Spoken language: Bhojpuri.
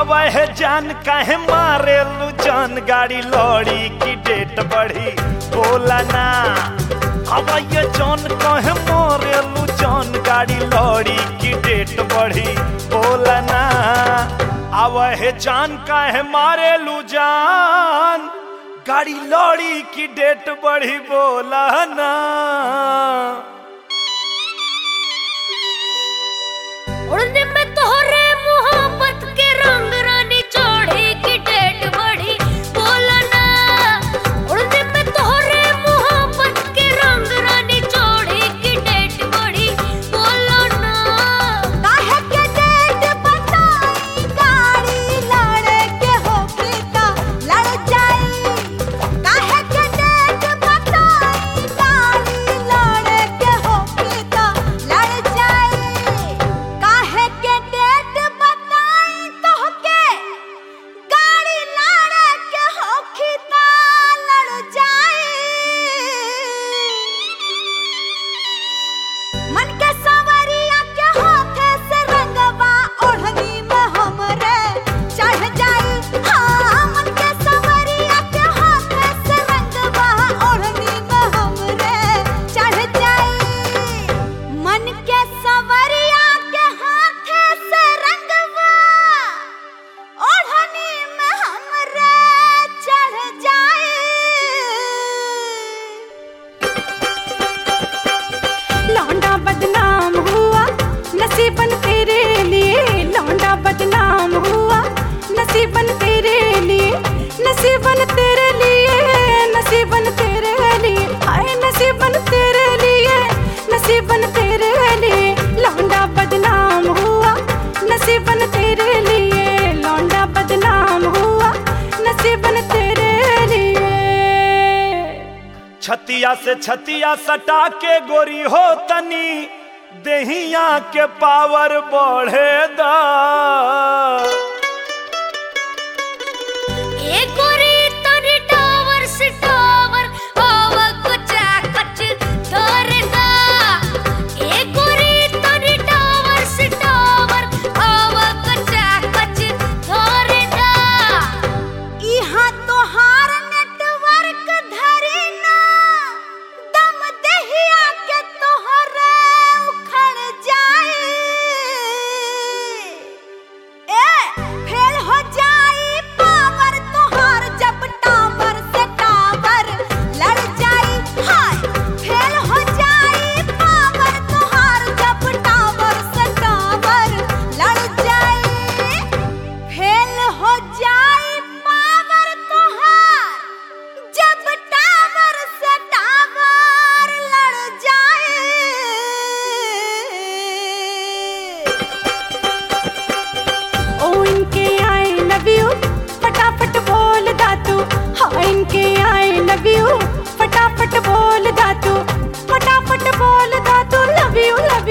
अब है जान काहे मारे लू जान गाड़ी लौड़ी की डेट बढ़ी बोला ना। अब ये जान काहे मारे लू जान गाड़ी लौड़ी की डेट बढ़ी बोला ना। अब है जान काहे मारे लू जान गाड़ी लौड़ी की डेट बढ़ी बोला ना। उड़ने में तोहरे मोहब्बत के रंग रानी चढ़ी की डेट बढ़ी बोला ना। उड़ने में तोहरे मोहब्बत के रंग रानी चढ़ी की डेट बढ़ी बोला ना। काहे के डेट बताई गाड़ी लड़े के होके ता लड़ जाई। काहे के डेट बताई गाड़ी लड़े के होके ता लड़ जाई। काहे के डेट बताई तोहके गाड़ी लड़े के होके ता लड़ जाई। मन के सवरिया के हाथे से रंगवा ओढ़नी में हमरे चढ़ जाई। हाँ मन के सवरिया के हाथे से रंगवा ओढ़नी में हमरे चढ़ जाई। मन के सवरिया के हाथे से रंगवा ओढ़नी में हमरे चढ़ जाई। लौंडा बदनाम हुआ नसीबन तेरे लिए। लौंडा बदनाम हुआ नसीबन तेरे लिए। नसीबन तेरे लिए नसीबन तेरे लिए हाय नसीबन तेरे लिए नसीबन तेरे लिए। लौंडा बदनाम हुआ नसीबन तेरे लिए। लौंडा बदनाम हुआ नसीबन तेरे लिए। छतिया से छतिया सटा के गोरी हो तनी देहिया के पावर बढ़े दा। ए गोरी तोरी टावर से टावर आवा कुचा कच धरना। ए गोरी तोरी टावर से टावर आवा कुचा कच धरना। इहाँ तोहार नेटवर्क धरी ना दम देहिया के तोहरे उखड़ जाई। फेल हो जाई पावर तोहार जब टावर से टावर लड़ जाई। हाय फेल हो जाई पावर तोहार जब टावर से टावर लड़ जाई। फेल हो जाई पावर तोहार जब टावर से टावर लड़ जाई। ओ इनके आई लव यू फटाफट बोल दा तू। हाँ इनके आई लव यू फटाफट बोल दा तू। फटाफट बोल दा तू लव यू लव